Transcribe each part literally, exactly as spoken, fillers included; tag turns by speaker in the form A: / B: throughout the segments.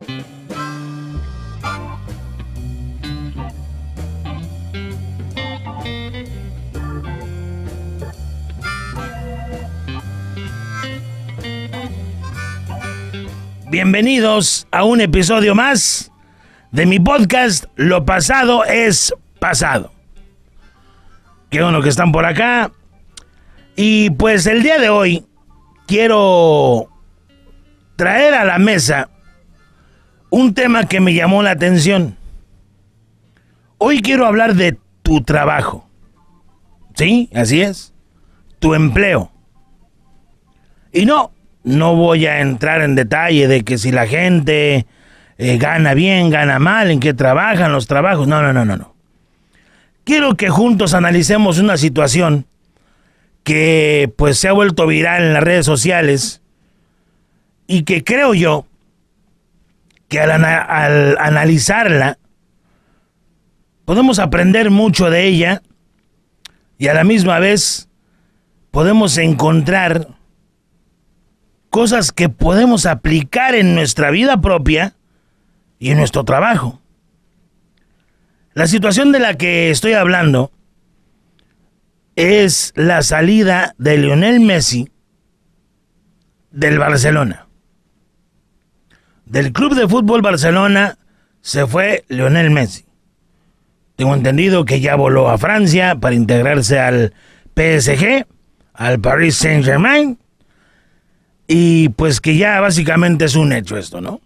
A: Bienvenidos a un episodio más de mi podcast Lo pasado es pasado. Qué bueno que están por acá. Y pues el día de hoy quiero traer a la mesa un tema que me llamó la atención. Hoy quiero hablar de tu trabajo. ¿Sí? Así es. Tu empleo. Y no, no voy a entrar en detalle de que si la gente eh, gana bien, gana mal, en qué trabajan los trabajos. No, no, no, no, no. Quiero que juntos analicemos una situación que pues se ha vuelto viral en las redes sociales y que creo yo que al, ana- al analizarla podemos aprender mucho de ella y a la misma vez podemos encontrar cosas que podemos aplicar en nuestra vida propia y en nuestro trabajo. La situación de la que estoy hablando es la salida de Lionel Messi del Barcelona. Del Club de Fútbol Barcelona se fue Lionel Messi. Tengo entendido que ya voló a Francia para integrarse al P S G, al Paris Saint-Germain, y pues que ya básicamente es un hecho esto, ¿no?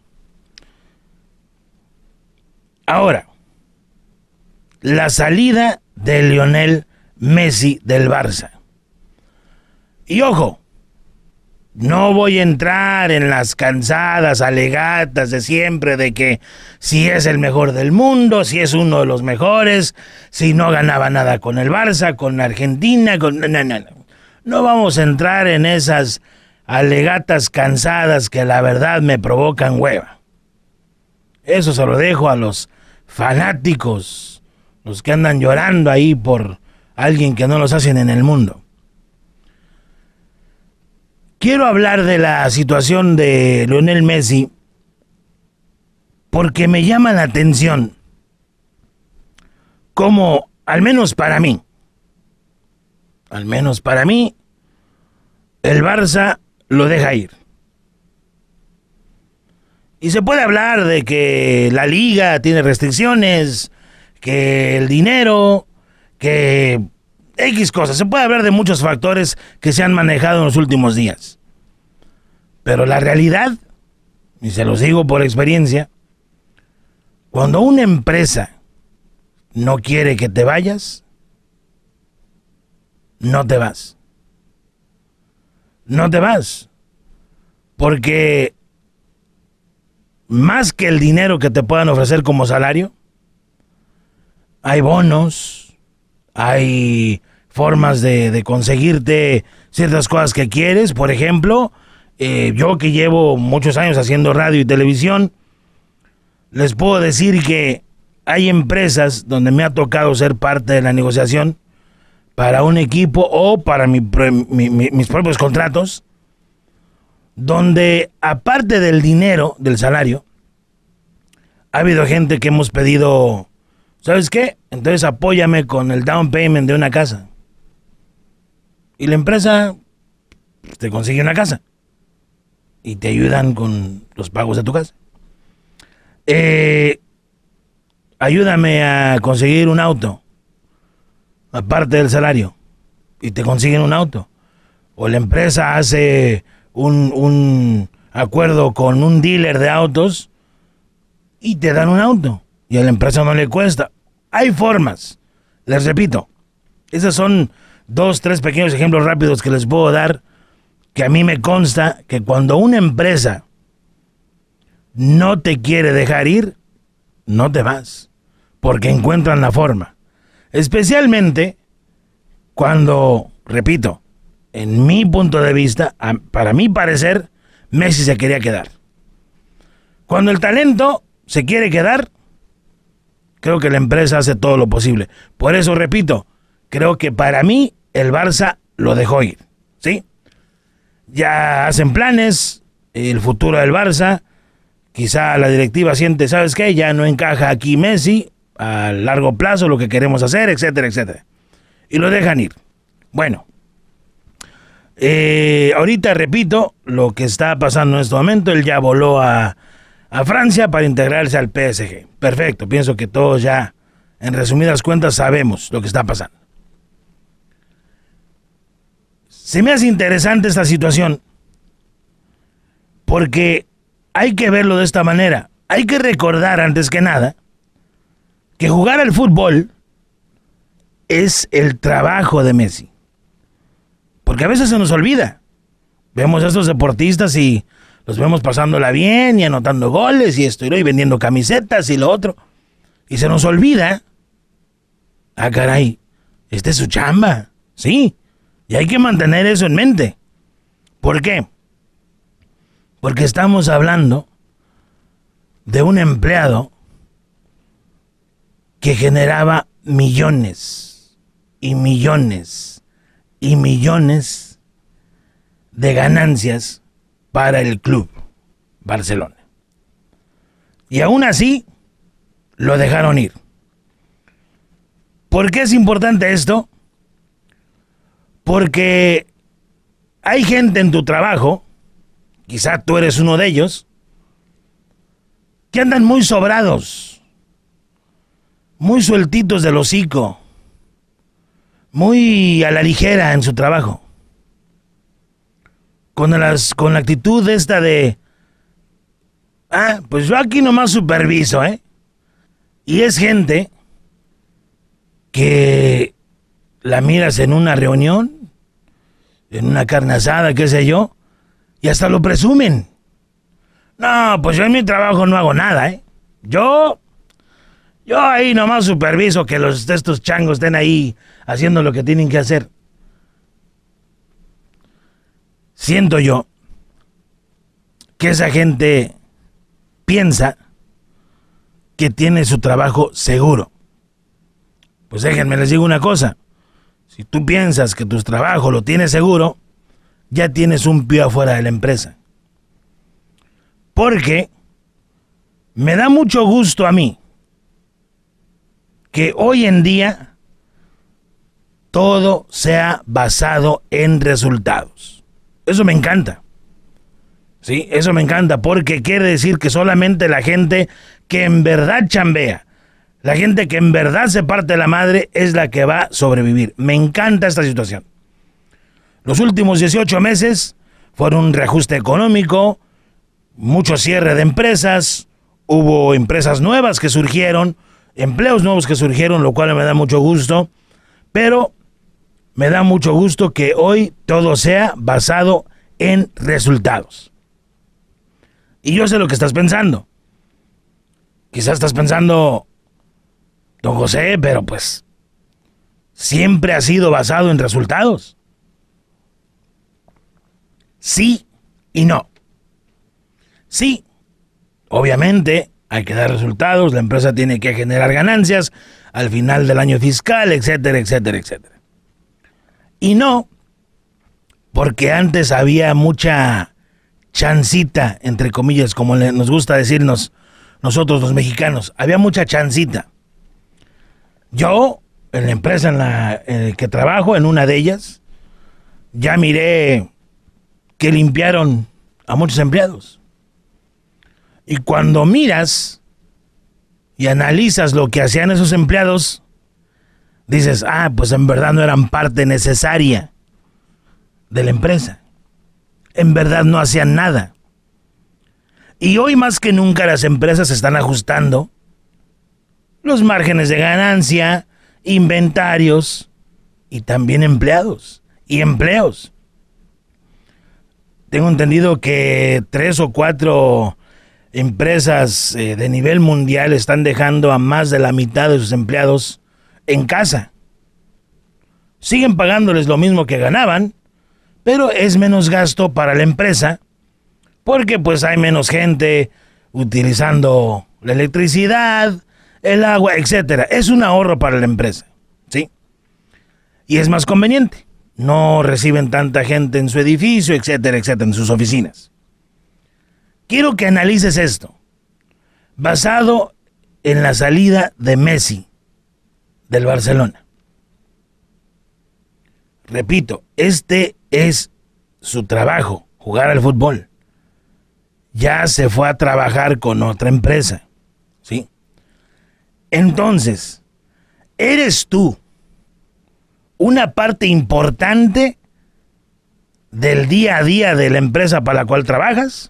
A: Ahora, la salida de Lionel Messi del Barça. Y ojo, no voy a entrar en las cansadas alegatas de siempre de que si es el mejor del mundo, si es uno de los mejores, si no ganaba nada con el Barça, con Argentina, con... No, no, no. No vamos a entrar en esas alegatas cansadas que la verdad me provocan hueva. Eso se lo dejo a los fanáticos, los que andan llorando ahí por alguien que no los hacen en el mundo. Quiero hablar de la situación de Lionel Messi porque me llama la atención cómo, al menos para mí, al menos para mí, el Barça lo deja ir. Y se puede hablar de que la liga tiene restricciones, que el dinero, que X cosas. Se puede hablar de muchos factores que se han manejado en los últimos días. Pero la realidad, y se los digo por experiencia, cuando una empresa no quiere que te vayas, no te vas. No te vas. Porque más que el dinero que te puedan ofrecer como salario, hay bonos, hay formas de, de conseguirte ciertas cosas que quieres. Por ejemplo, eh, yo que llevo muchos años haciendo radio y televisión, les puedo decir que hay empresas donde me ha tocado ser parte de la negociación para un equipo o para mi, mi, mi, mis propios contratos, donde aparte del dinero, del salario, ha habido gente que hemos pedido, ¿sabes qué? Entonces apóyame con el down payment de una casa. Y la empresa te consigue una casa y te ayudan con los pagos de tu casa. Eh, ayúdame a conseguir un auto, aparte del salario, y te consiguen un auto. O la empresa hace un, un acuerdo con un dealer de autos y te dan un auto. Y a la empresa no le cuesta. Hay formas. Les repito, esos son dos, tres pequeños ejemplos rápidos que les puedo dar, que a mí me consta que cuando una empresa no te quiere dejar ir, no te vas, porque encuentran la forma. Especialmente cuando, repito, en mi punto de vista, para mi parecer, Messi se quería quedar. Cuando el talento se quiere quedar, creo que la empresa hace todo lo posible. Por eso, repito, creo que para mí el Barça lo dejó ir, ¿sí? Ya hacen planes, el futuro del Barça, Quizá la directiva siente, ¿sabes qué? Ya no encaja aquí Messi a largo plazo, lo que queremos hacer, etcétera, etcétera. Y lo dejan ir. Bueno, eh, ahorita repito lo que está pasando en este momento. Él ya voló a, a Francia para integrarse al P S G. Perfecto, pienso que todos ya, en resumidas cuentas, sabemos lo que está pasando. Se me hace interesante esta situación porque hay que verlo de esta manera. Hay que recordar antes que nada que jugar al fútbol es el trabajo de Messi. Porque a veces se nos olvida. Vemos a estos deportistas y los vemos pasándola bien y anotando goles y esto y vendiendo camisetas y lo otro. Y se nos olvida. Ah, caray, esta es su chamba. Sí, y hay que mantener eso en mente. ¿Por qué? Porque estamos hablando de un empleado que generaba millones y millones y millones de ganancias para el club Barcelona. Y aún así lo dejaron ir. ¿Por qué es importante esto? Porque hay gente en tu trabajo, quizá tú eres uno de ellos, que andan muy sobrados, muy sueltitos del hocico, muy a la ligera en su trabajo, con, las, con la actitud esta de, ah, pues yo aquí nomás superviso, ¿eh? Y es gente que la miras en una reunión, en una carne asada, qué sé yo, y hasta lo presumen. No, pues yo en mi trabajo no hago nada, ¿eh? Yo, yo ahí nomás superviso que los estos changos estén ahí haciendo lo que tienen que hacer. Siento yo que esa gente piensa que tiene su trabajo seguro. Pues déjenme les digo una cosa. Si tú piensas que tu trabajo lo tienes seguro, ya tienes un pie afuera de la empresa. Porque me da mucho gusto a mí que hoy en día todo sea basado en resultados. Eso me encanta. Sí, eso me encanta porque quiere decir que solamente la gente que en verdad chambea, la gente que en verdad se parte la madre es la que va a sobrevivir. Me encanta esta situación. Los últimos dieciocho meses fueron un reajuste económico, mucho cierre de empresas, hubo empresas nuevas que surgieron, empleos nuevos que surgieron, lo cual me da mucho gusto, pero me da mucho gusto que hoy todo sea basado en resultados. Y yo sé lo que estás pensando. Quizás estás pensando, don José, pero pues siempre ha sido basado en resultados. Sí y no. Sí, obviamente hay que dar resultados, la empresa tiene que generar ganancias al final del año fiscal, etcétera, etcétera, etcétera. Y no, porque antes había mucha chancita, entre comillas, como nos gusta decirnos nosotros los mexicanos, había mucha chancita. Yo, en la empresa en la en que trabajo, en una de ellas, ya miré que limpiaron a muchos empleados. Y cuando miras y analizas lo que hacían esos empleados, dices, ah, pues en verdad no eran parte necesaria de la empresa. En verdad no hacían nada. Y hoy más que nunca las empresas están ajustando los márgenes de ganancia, inventarios y también empleados y empleos. Tengo entendido que tres o cuatro empresas eh, de nivel mundial están dejando a más de la mitad de sus empleados en casa. Siguen pagándoles lo mismo que ganaban, pero es menos gasto para la empresa porque pues hay menos gente utilizando la electricidad, el agua, etcétera. Es un ahorro para la empresa, ¿sí? Y es más conveniente. No reciben tanta gente en su edificio, etcétera, etcétera, en sus oficinas. Quiero que analices esto. basado en la salida de Messi del Barcelona. Repito, este es su trabajo, jugar al fútbol. Ya se fue a trabajar con otra empresa, ¿sí? Entonces, ¿eres tú una parte importante del día a día de la empresa para la cual trabajas?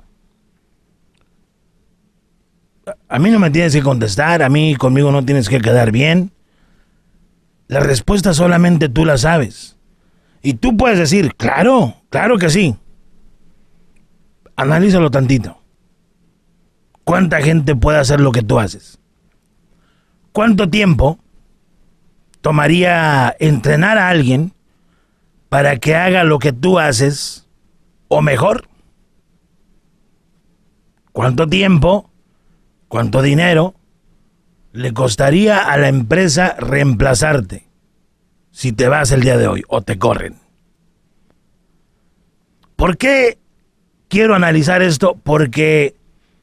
A: A mí no me tienes que contestar, a mí conmigo no tienes que quedar bien. La respuesta solamente tú la sabes. Y tú puedes decir, claro, claro que sí. Analízalo tantito. ¿Cuánta gente puede hacer lo que tú haces? ¿Cuánto tiempo tomaría entrenar a alguien para que haga lo que tú haces o mejor? ¿Cuánto tiempo, cuánto dinero le costaría a la empresa reemplazarte si te vas el día de hoy o te corren? ¿Por qué quiero analizar esto? Porque,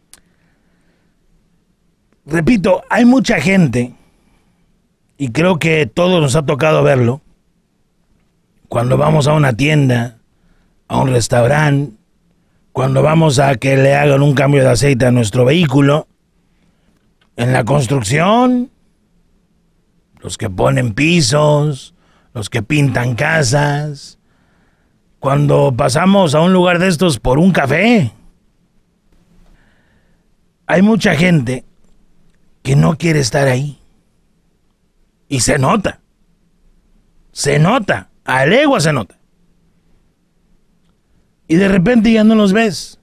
A: repito, hay mucha gente, y creo que todos nos ha tocado verlo, cuando vamos a una tienda, a un restaurante, cuando vamos a que le hagan un cambio de aceite a nuestro vehículo, en la construcción, los que ponen pisos, los que pintan casas, cuando pasamos a un lugar de estos por un café. Hay mucha gente que no quiere estar ahí. Y se nota. Se nota. A legua se nota. Y de repente ya no los ves.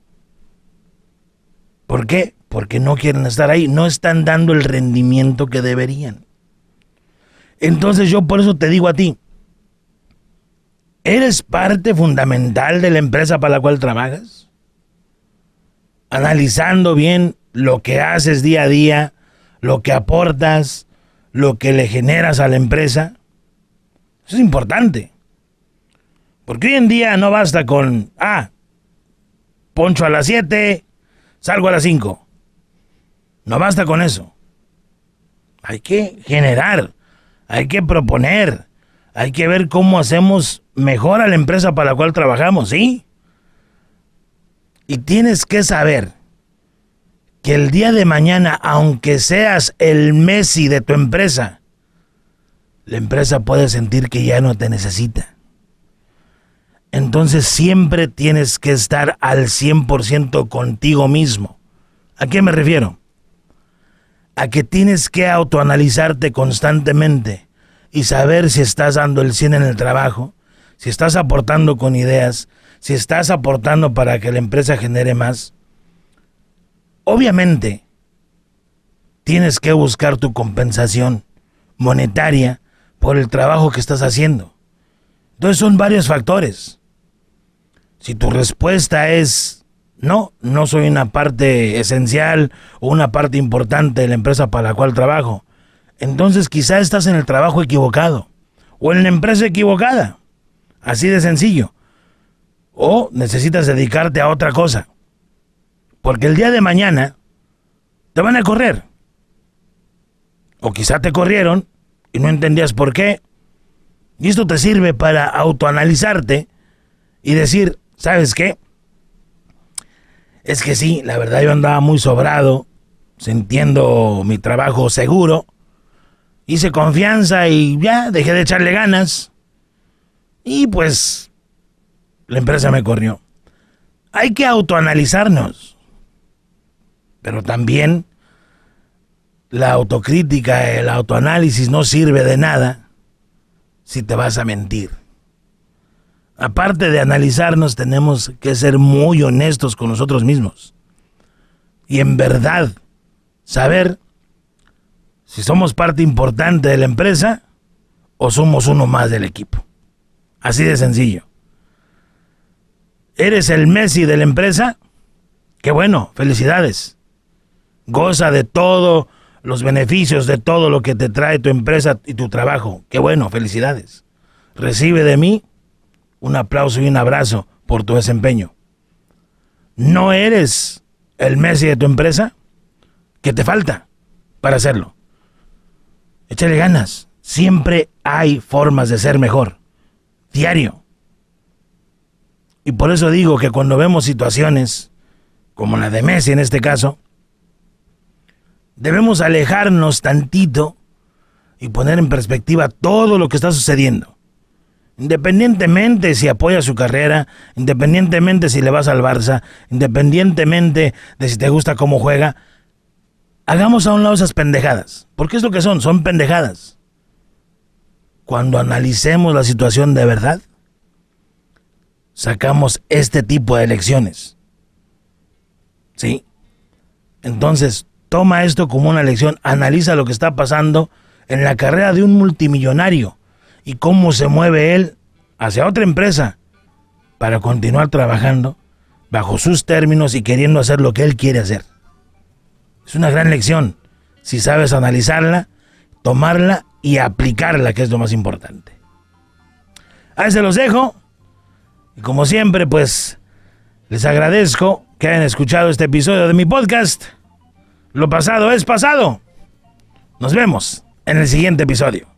A: ¿Por qué? Porque no quieren estar ahí. No están dando el rendimiento que deberían. Entonces yo por eso te digo a ti, ¿eres parte fundamental de la empresa para la cual trabajas? Analizando bien lo que haces día a día, lo que aportas, lo que le generas a la empresa. Eso es importante. Porque hoy en día no basta con, ah, poncho a las siete, salgo a las cinco. No basta con eso. Hay que generar, hay que proponer, hay que ver cómo hacemos mejor a la empresa para la cual trabajamos, ¿sí? Y tienes que saber que el día de mañana, aunque seas el Messi de tu empresa, la empresa puede sentir que ya no te necesita. Entonces siempre tienes que estar al cien por ciento contigo mismo. ¿A qué me refiero? A que tienes que autoanalizarte constantemente y saber si estás dando el cien en el trabajo, si estás aportando con ideas, si estás aportando para que la empresa genere más. Obviamente, tienes que buscar tu compensación monetaria por el trabajo que estás haciendo. Entonces son varios factores. Si tu respuesta es no, no soy una parte esencial o una parte importante de la empresa para la cual trabajo, entonces quizá estás en el trabajo equivocado o en la empresa equivocada. Así de sencillo. O necesitas dedicarte a otra cosa. Porque el día de mañana te van a correr. O quizá te corrieron y no entendías por qué. Y esto te sirve para autoanalizarte y decir, ¿sabes qué? Es que sí, la verdad yo andaba muy sobrado, sintiendo mi trabajo seguro. Hice confianza y ya dejé de echarle ganas. Y pues la empresa me corrió. Hay que autoanalizarnos. Pero también la autocrítica, el autoanálisis no sirve de nada si te vas a mentir. Aparte de analizarnos, tenemos que ser muy honestos con nosotros mismos. Y en verdad, saber si somos parte importante de la empresa o somos uno más del equipo. Así de sencillo. ¿Eres el Messi de la empresa? Qué bueno, felicidades. Goza de todos los beneficios, de todo lo que te trae tu empresa y tu trabajo. Qué bueno, felicidades. Recibe de mí un aplauso y un abrazo por tu desempeño. ¿No eres el Messi de tu empresa? ¿Qué te falta para hacerlo? Échale ganas. Siempre hay formas de ser mejor. Diario. Y por eso digo que cuando vemos situaciones como la de Messi en este caso, debemos alejarnos tantito y poner en perspectiva todo lo que está sucediendo. Independientemente si apoyas su carrera, independientemente si le vas al Barça, independientemente de si te gusta cómo juega, hagamos a un lado esas pendejadas. Porque es lo que son, son pendejadas. Cuando analicemos la situación de verdad, sacamos este tipo de lecciones. ¿Sí? Entonces, toma esto como una lección, analiza lo que está pasando en la carrera de un multimillonario y cómo se mueve él hacia otra empresa para continuar trabajando bajo sus términos y queriendo hacer lo que él quiere hacer. Es una gran lección si sabes analizarla, tomarla y aplicarla, que es lo más importante. Ahí se los dejo. Y como siempre, pues, les agradezco que hayan escuchado este episodio de mi podcast. Lo pasado es pasado. Nos vemos en el siguiente episodio.